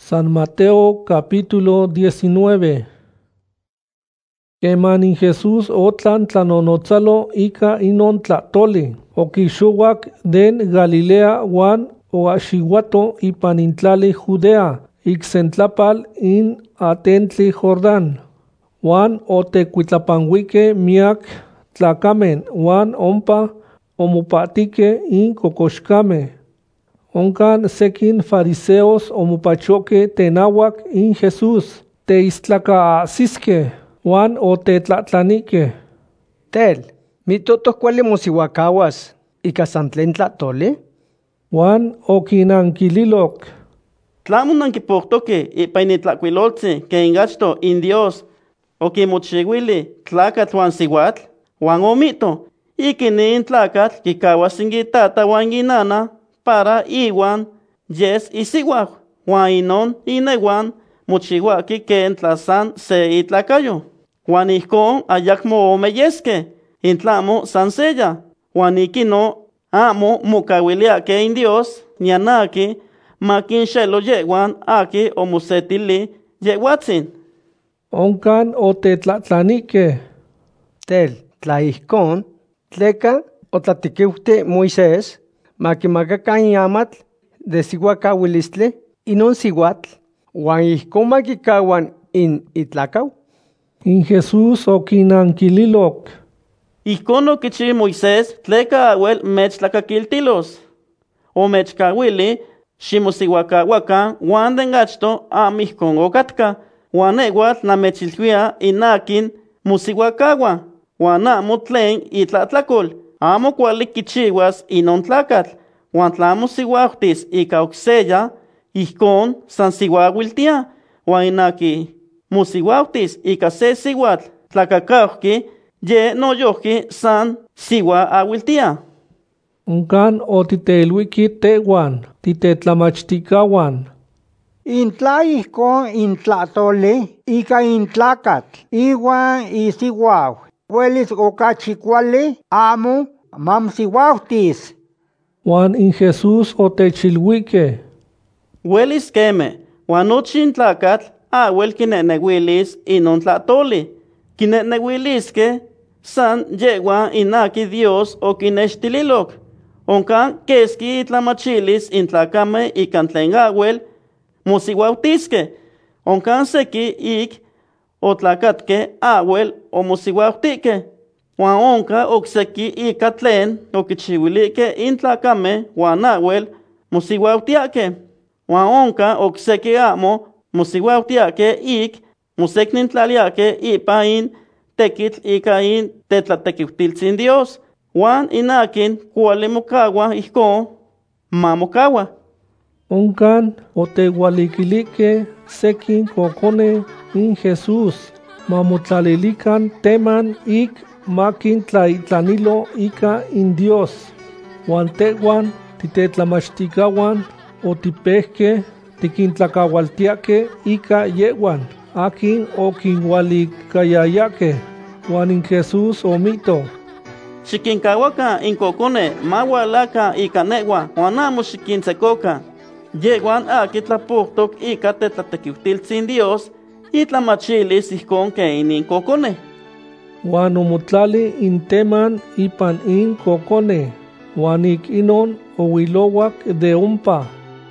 San Mateo capítulo 19. Queman in Jesús otlan tlanonotzalo ika inon tlatoli, okixuwak den Galilea wan oaxiwato ipan intlali Judea, ixentlapal in atentli Jordán. Wan otecuitlapanhuique miak tlacamen wan ompa omopatike in cocoxcame. Oncan sequin fariseos omopachoque tenawak in Jesús, teistlacaacisque, wan otetlatlanique. Tel, mitotoh cuali mosiuacahuas, ika san tlen tlatoli? Wan oquinanquililoc: Tlamo nanquipoctoque ipa initlacuiloltzi que ingachto in Dios oquimochiuili tlacatl wan siuatl, wan omito, ikinin tlacatl quicahuas inguitata wan inana para iwan yes isiuau, wan inon inewan mochihuaki ken tla san se itlacayo. Wan ijkon ayacmo omeyesque, intlamo san seya, wan ikino amo mocauiliaque in Dios, nian aki maquinxelo yehuan aki omosetili yehuatzin. Oncan otetlatlanique: Tel, tla ijkon, tleca otlatiquiuhte Moisés, maquimacacan iamatl de siuacauilistli inon siuatl, wan ijkon maquicauan in itlacau. In Jesús oquinanquililoc: Ijkon oquichi Moisés tleca ahuel mechtlacaquiltilos. O mechcauili ximosiuacauacan wan den achto amo ijkon ocatca, wan nehuatl namechilhuia inakin mosiuacaua, wan amo tlen itlatlacol, amo cuali quichiuas inon tlacatl, wan tla mosiuautis ika ocseya, ijkon san siuauiltia, wan inaki mosiuautis ika se siuatl tlacacauqui, ye noyohqui san siuauiltia. Oncan otiteluiqui tehuan, titetlamachticahuan: Intla ijkon intlatoli ika intlacatl iwan isiuau, huelis ocachi cuali amo mamsiuautis. Wan in Jesús otechilhuique: Huelis queme, wan nochi in tlacatl ahuel quinehnehuilis inon tlatoli. Quinehnehuilisque san yehuan inaki Dios oquinextililoc. Oncan quesqui itlamachilis in tlacame ican tlen ahuel mosiuautisque. Oncan sequi ik otlacatque ahuel omosiuautique. Wan onca ocsequi ika tlen oquichiuilique in tlacame wan ahuel mosiuautiaque. Wan onca ocsequi amo mosiuautiaque ik mosecnintlaliaque ipa in tequitl ika in tetlatequiutiltzin Dios. Wan inakin cuali mocaua ijkon mamocaua. Oncan otehualiquilique sequin cocone in Jesús, mamotlalilican teman ik maquintlaitlanilo ika in Dios. Wan tehuan titetlamachticahuan otipehque tiquintlacaualtiaque ika yehuan, akin oquinhualicayayaque. Wan in Jesús omito: Xiquincahuaca in cocone maualaca ika nehuan, wan amo xiquintzecoca. Yehuan aki tlapouhtoc ika tetlatequiutiltzin Dios, itlamachilis ijkon que inin cocone. Wan omotlali in teman ipan in cocone, wan ik inon ohuilowak de ompa.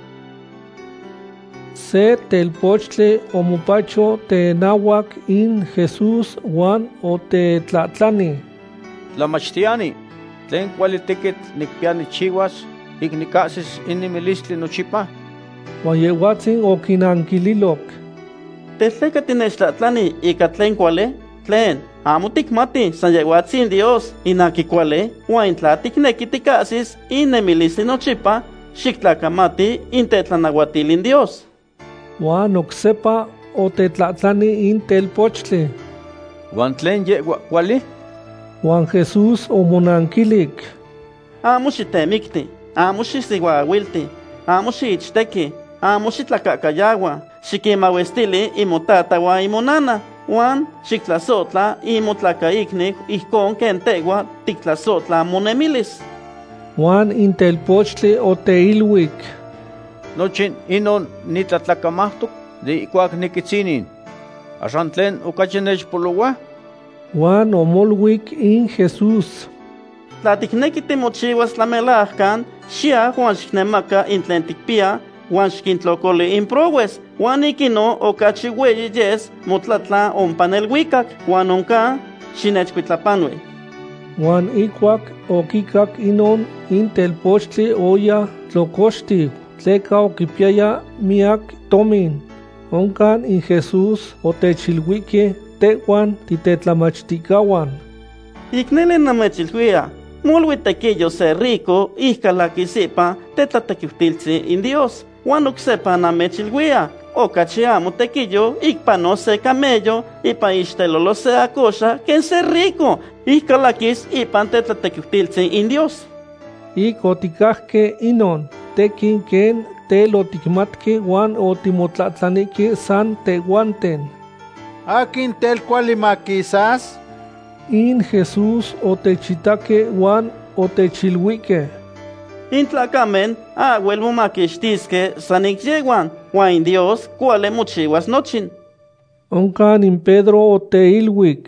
Se telpochtli omopacho tenawak in Jesús wan otetlatlani: Tlamachtiani, tlen cuali tequitl nicpia nichiuas, ik nicahsis inimilistli nochipa. Wan yehuatzin oquinanquililoc: ¿Tetleca tinechtlatlani ika tlen cuali? Tlen amo ticmati san yehuatzin Dios inaki cuali, wan intla ticnequi ticahsis inimilistli nochipa, xictlacamati in tetlanauatilin Dios. Wan ocsepa otetlatlani in telpochtli: Wan tlen yehua cuali? Wan Jesús omonanquilic: Amo xitemicti, amo xisiuauilti, amo xiichtequi, amo xitlacacayagua, xiquimauestili imotata wan imonana, wan xictlasotla imotlacaicnic ijkon ken tehua tictlasotla monemilis. Wan in telpochtli oteilhuic: nochin inon nitlatlacamahtoc de ikuac niquitzinin. Axan tlen ocachi nechpoloua. Juan omolwic in Jesús. Tla ticnequi timochiuas tlamelajcan, xia Juan xicnemaca in tlen ticpia, Juan xquintlocoli in prowes, Juan ikino ocachi ueyi yes motlatla ompa nelhuicac, Juan onca xinechcuitlapanui. Juan ikuac oquicac inon in telpochtli oya tlocoxtiu, tleca oquipiaya miac tomin. Oncan in Jesús otechilhuique tehuan titetlamachticahuan. Icnele namechilhuia, molui tequillo se rico, ihcalaquisipa tetlatequiutiltzi in Dios. Juan ocsepa namechilhuia, ocachi amo tequillo, icpano se camello, ipa ixtelolo se acoxa, quen se rico, ihcalaquis ipan tetlatequiutiltzi in Dios. Ic oticahque inon, tequin ken teloticmatque Juan otimotlatlanique san tehuanten. ¿Akin telcualimaquisas? In Jesús otechitaque Juan otechilhuique. In tlacamen, ahuel momaquixtisque san icyeguan, Juan in Dios, cuale mochihuas nochin. Oncan in Pedro oteilhuic.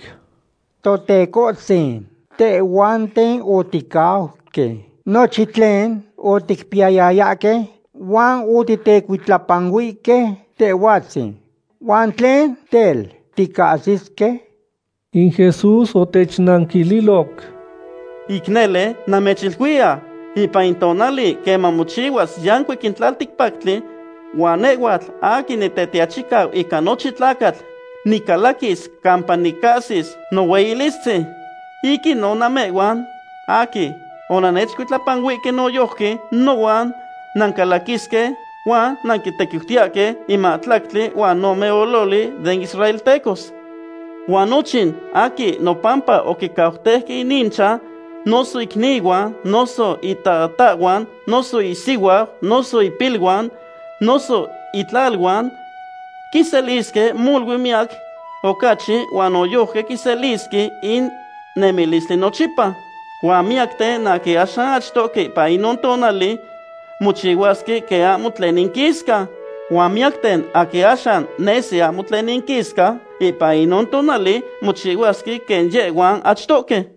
Totecotzin, tehuanten oticauque. Nochitlen oticpiayayaque, Juan otitecuitlapanhuique tehuatzin. Juan tlen tel ticasisque. In Jesús otechnanquililoc. Icnele namechilhuia, ipa in tonali quema mochihuas yancuic in tlalticpactli, Juan ehuatl aki nitetiachicau ica nochi tlacatl, nicalaquis campa nicasis nohueyilistzi. Iki no namehuan, aki onanechcuitlapanhuique noyohque, nohuan nancalaquisque, Juan nanquitequiutiaque ima tlactli Juan nome ololi den israeltecos. Juan nochin aki nopampa oquicautehque inincha, noso icnihuan, noso itatahhuan, noso isihuau, noso ipilhuan, noso itlalhuan, quiselisque mulhui miac ocachi Juan oyohque quiselisque in nemilistli nochipa. Juan miacte naqui axan achtoque ipa inon tonali mochihuasque que amo tlen inquisca. Juan miacten aki axan nesi amo tlen inquisca ipa inon tonali mochihuasque ken yehuan achtoque.